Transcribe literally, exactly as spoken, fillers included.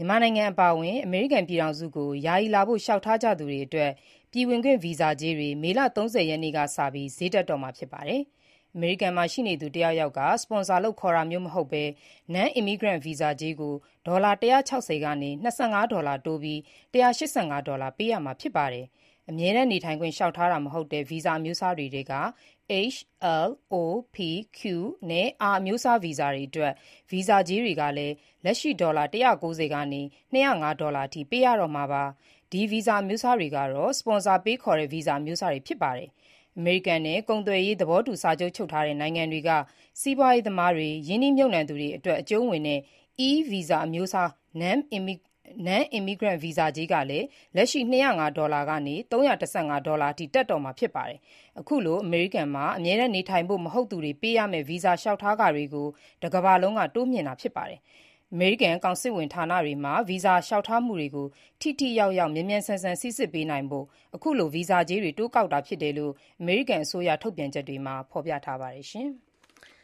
မြန်မာနိုင်ငံအပါအဝင် အမေရိကန်ပြည်ထောင်စုကို ယာယီလာဖို့လျှောက်ထားကြသူတွေအတွက် ပြည်ဝင်ခွင့်ဗီဇာကြေးတွေ မေလ ၃၀ ရက်နေ့ကစပြီး ဈေးတက်တော့မှာဖြစ်ပါတယ်။ အမေရိကန်မှာရှိနေသူတယောက်ယောက်က စပွန်ဆာလုပ်ခေါ်တာမျိုးမဟုတ်ဘဲ Non-immigrant Visa ကြေးကို ဒေါ်လာ ၁၆၀ ကနေ ၂၅ ဒေါ်လာတိုးပြီး ၁၈၅ ဒေါ်လာပေးရမှာဖြစ်ပါတယ်။ အမြဲတမ်းနေထိုင်ခွင့်လျှောက်ထားတာမဟုတ်တဲ့ ဗီဇာအမျိုးအစားတွေထဲက H, L, O, P, Q နဲ့ R အမျိုးအစားဗီဇာတွေအတွက် ဗီဇာကြေးတွေကလည်း လက်ရှိဒေါ်လာ ၁၉၀ ကနေ ၂၀၅ ဒေါ်လာအထိ ပေးရတော့မှာပါ။ ဒီဗီဇာအမျိုးအစားတွေကတော့ စပွန်ဆာပေးခေါ်တဲ့ ဗီဇာအမျိုးအစားတွေဖြစ်ပါတယ်။ အမေရိကန်နဲ့ ကုန်သွယ်ရေးသဘောတူစာချုပ်ချုပ်ထားတဲ့နိုင်ငံတွေက စီးပွားရေးသမားတွေ၊ ရင်းနှီးမြှုပ်နှံသူတွေအတွက် အကျုံးဝင်တဲ့ E-Visa အမျိုးအစား Non-immigrant Visa ကြေးကလည်း လက်ရှိ ၂၀၅ ဒေါ်လာကနေ ၃၁၅ ဒေါ်လာအထိ တက်တော့မှာဖြစ်ပါတယ်။ အခုလို အမေရိကန်မှာ အမြဲတမ်းနေထိုင်ဖို့မဟုတ်သူတွေပေးရမယ့် ဗီဇာလျှောက်ထားခတွေကို တကမ္ဘာလုံးက တိုးမြှင့်တာဖြစ်ပါတယ်။ အမေရိကန်ကောင်စစ်ဝန်ဌာနတွေမှာ ဗီဇာလျှောက်ထားမှုတွေကို ထိထိရောက်ရောက် မြန်မြန်ဆန်ဆန် စိစစ်ပေးနိုင်ဖို့ အခုလို ဗီဇာကြေးတွေ တိုးကောက်တာဖြစ်တယ်လို့ အမေရိကန်အစိုးရထုတ်ပြန်ချက်တွေမှာ ဖော်ပြထားပါတယ်။